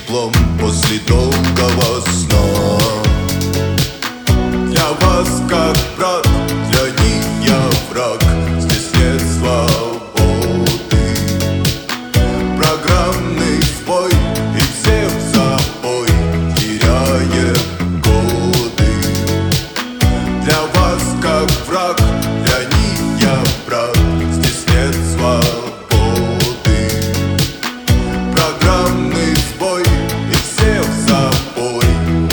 теплом после долгого сна. Для вас как брат, для них я враг. Здесь нет свободы. Программный сбой и всех в запой, теряя годы. Для вас как враг, для них я брат. Здесь нет свободы. Программный сбой и всех в запой.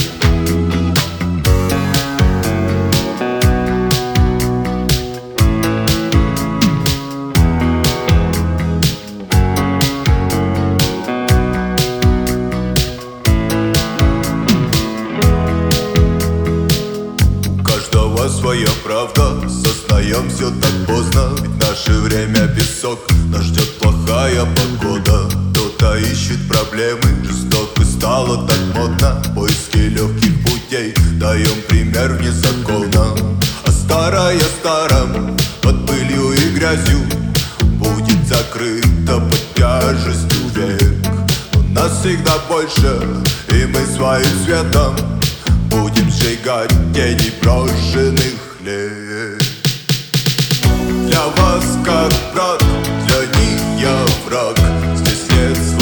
У каждого своя правда, сознаем все так поздно. Ведь наше время песок, нас ждет плохая погода. Кто-то ищет проблемы, жестоко стало так модно. Поиски легких путей, даем пример вне закона. А старое старом, под пылью и грязью, будет закрыто под тяжестью век. Но нас всегда больше, и мы своим светом будем сжигать тени брошенных лет. Для вас как брат, для них я враг. Здесь нет